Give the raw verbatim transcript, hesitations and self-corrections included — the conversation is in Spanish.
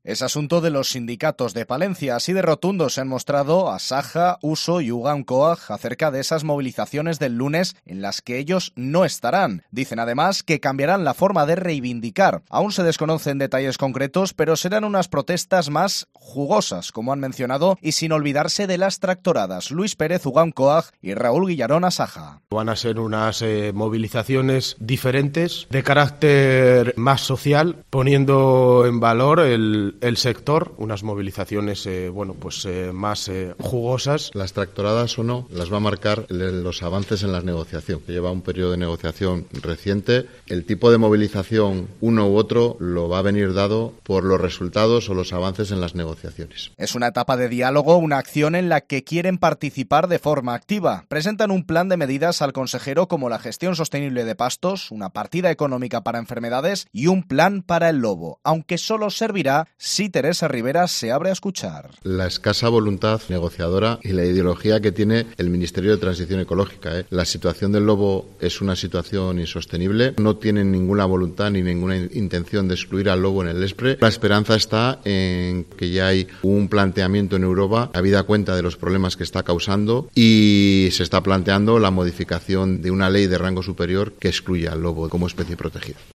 Es asunto de los sindicatos de Palencia. Así de rotundos se han mostrado Asaja, Uso y Ugankoag acerca de esas movilizaciones del lunes en las que ellos no estarán. Dicen además que cambiarán la forma de reivindicar. Aún se desconocen detalles concretos, pero serán unas protestas más jugosas, como han mencionado, y sin olvidarse de las tractoradas. Luis Pérez, Ugankoag, y Raúl Guillarón, Asaja. Van a ser unas eh, movilizaciones diferentes, de carácter más social, poniendo en valor el el sector, unas movilizaciones eh, bueno pues eh, más eh, jugosas. Las tractoradas o no las va a marcar los avances en la negociación, que lleva un periodo de negociación reciente. El tipo de movilización, uno u otro, lo va a venir dado por los resultados o los avances en las negociaciones. Es una etapa de diálogo, una acción en la que quieren participar de forma activa. Presentan un plan de medidas al consejero como la gestión sostenible de pastos, una partida económica para enfermedades y un plan para el lobo, aunque solo servirá si Teresa Rivera se abre a escuchar. La escasa voluntad negociadora y la ideología que tiene el Ministerio de Transición Ecológica. ¿eh? La situación del lobo es una situación insostenible. No tienen ninguna voluntad ni ninguna intención de excluir al lobo en el ESPRE. La esperanza está en que ya hay un planteamiento en Europa, habida cuenta de los problemas que está causando, y se está planteando la modificación de una ley de rango superior que excluya al lobo como especie protegida.